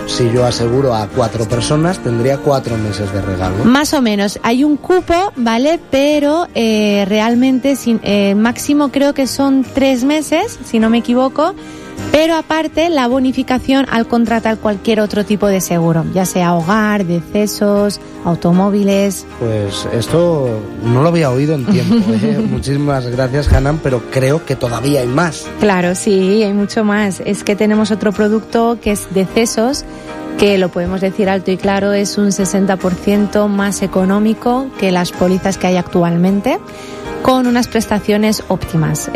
si yo aseguro a 4 personas, tendría 4 meses de regalo. Más o menos. Hay un cupo, ¿vale? Pero realmente máximo creo que son 3 meses, si no me equivoco. Pero aparte, la bonificación al contratar cualquier otro tipo de seguro, ya sea hogar, decesos, automóviles. Pues esto no lo había oído en tiempo, ¿eh? Muchísimas gracias, Hanan, pero creo que todavía hay más. Claro, sí, hay mucho más. Es que tenemos otro producto que es decesos, que lo podemos decir alto y claro, es un 60% más económico que las pólizas que hay actualmente, con unas prestaciones óptimas.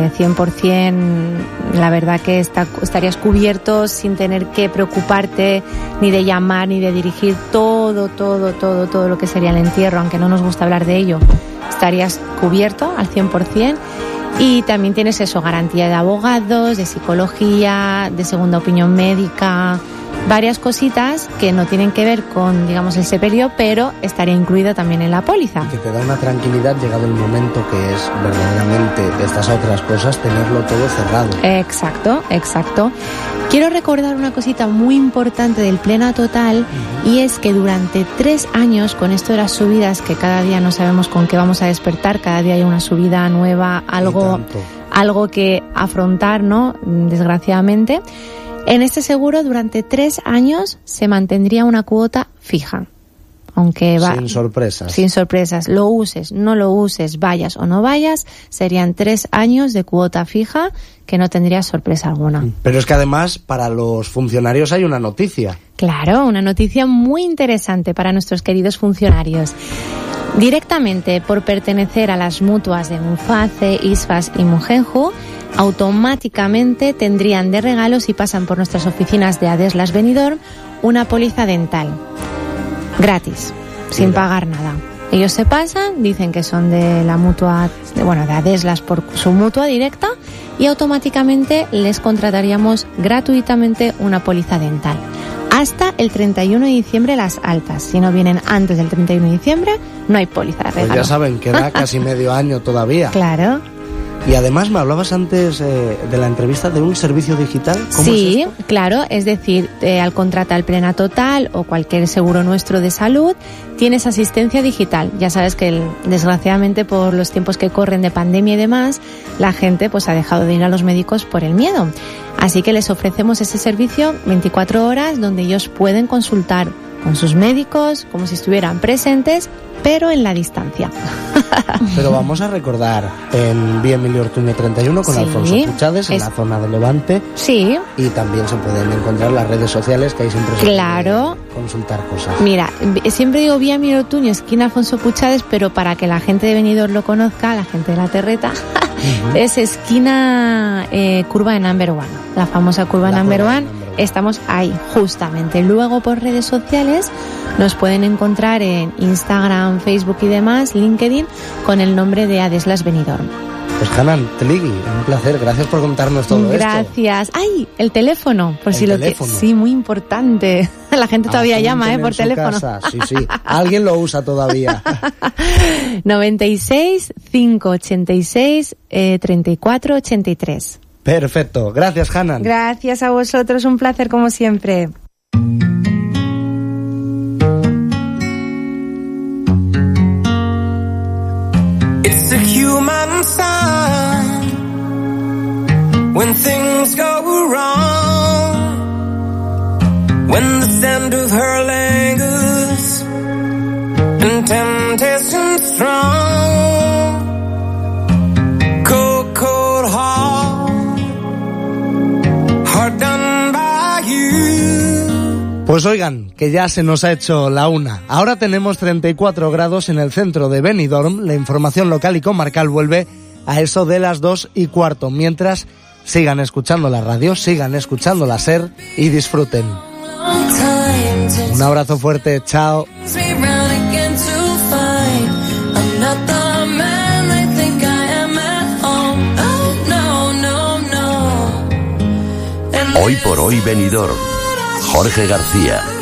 100%, la verdad que estarías cubierto sin tener que preocuparte ni de llamar ni de dirigir todo lo que sería el entierro, aunque no nos gusta hablar de ello. Estarías cubierto al 100%. Y también tienes eso, garantía de abogados, de psicología, de segunda opinión médica, varias cositas que no tienen que ver con, digamos, el sepelio, pero estaría incluida también en la póliza. Que te da una tranquilidad llegado el momento, que es verdaderamente estas otras cosas, tenerlo todo cerrado. Exacto. Quiero recordar una cosita muy importante del Plena Total, y es que durante 3 años, con esto de las subidas, que cada día no sabemos con qué vamos a despertar, cada día hay una subida nueva, algo que afrontar, ¿no? Desgraciadamente. En este seguro, durante 3 años, se mantendría una cuota fija. Aunque sin sorpresas. Sin sorpresas. Lo uses, no lo uses, vayas o no vayas, serían 3 años de cuota fija que no tendría sorpresa alguna. Pero es que además, para los funcionarios hay una noticia. Claro, una noticia muy interesante para nuestros queridos funcionarios. Directamente por pertenecer a las mutuas de Muface, ISFAS y Mugenju, automáticamente tendrían de regalo, si pasan por nuestras oficinas de Adeslas Benidorm, una póliza dental. Gratis, sin pagar nada. Ellos se pasan, dicen que son de la mutua, de Adeslas por su mutua directa, y automáticamente les contrataríamos gratuitamente una póliza dental. Hasta el 31 de diciembre las altas. Si no vienen antes del 31 de diciembre, no hay póliza de regalo. Pues ya saben, queda casi medio año todavía. Claro. Y además me hablabas antes de la entrevista de un servicio digital. ¿Cómo sí, es esto? Claro, es decir, al contratar Plena Total o cualquier seguro nuestro de salud, tienes asistencia digital. Ya sabes que desgraciadamente por los tiempos que corren de pandemia y demás, la gente pues ha dejado de ir a los médicos por el miedo. Así que les ofrecemos ese servicio 24 horas donde ellos pueden consultar con sus médicos como si estuvieran presentes, pero en la distancia. Pero vamos a recordar en Vía Emilio Ortuño 31 con Alfonso Puchades, en la zona de Levante. Sí. Y también se pueden encontrar las redes sociales, que ahí siempre se pueden consultar cosas. Mira, siempre digo Vía Emilio Ortuño, esquina Alfonso Puchades, pero para que la gente de Benidorm lo conozca, la gente de la Terreta, es esquina curva de Number One, la famosa curva de Number One. Estamos ahí, justamente. Luego, por redes sociales, nos pueden encontrar en Instagram, Facebook y demás, LinkedIn, con el nombre de Adeslas Benidorm. Pues Hanan Tligui, un placer. Gracias por contarnos todo esto. Gracias. ¡Ay! El teléfono, por si lo tienes. Sí, muy importante. La gente todavía llama, por teléfono. Casa. Sí. Alguien lo usa todavía. 96 586 34 83. Perfecto. Gracias, Hanan. Gracias a vosotros. Un placer como siempre. It's a human sign when things go wrong, when the scent of her lingers and temptation strong, cold, cold heart, heart done by you. Pues oigan, que ya se nos ha hecho la 1. Ahora tenemos 34 grados en el centro de Benidorm. La información local y comarcal vuelve a eso de las 2:15. Mientras, sigan escuchando la radio, sigan escuchando la SER y disfruten. Un abrazo fuerte, chao. Hoy por hoy Benidorm. Jorge García.